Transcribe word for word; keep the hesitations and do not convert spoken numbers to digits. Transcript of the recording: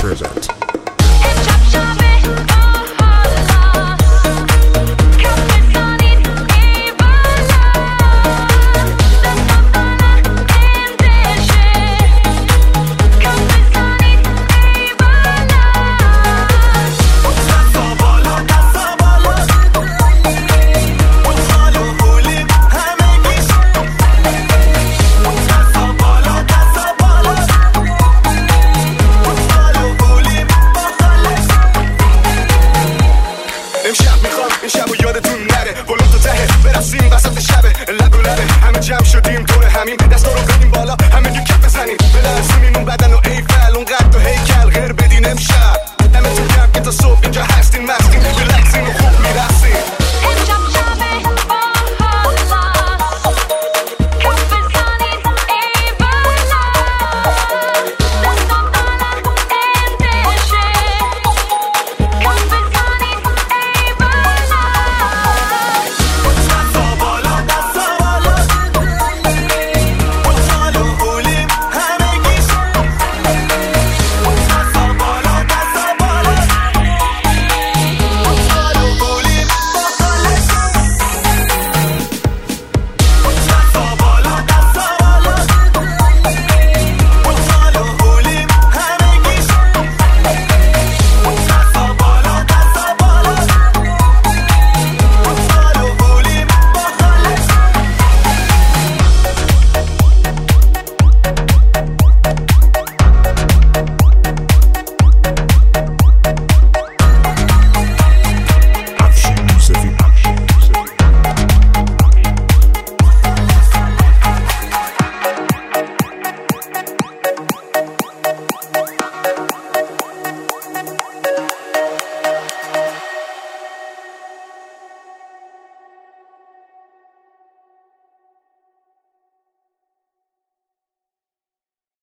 present. این شب و یادتون نره بلند و تهه برسیم وسط شبه لب و لبه همه جمع شدیم دور همین دستا رو بدیم بالا همه یه کف بزنیم بلرسیم این اون بدن و ایفل اون قد و هیکل غیر بدین امشب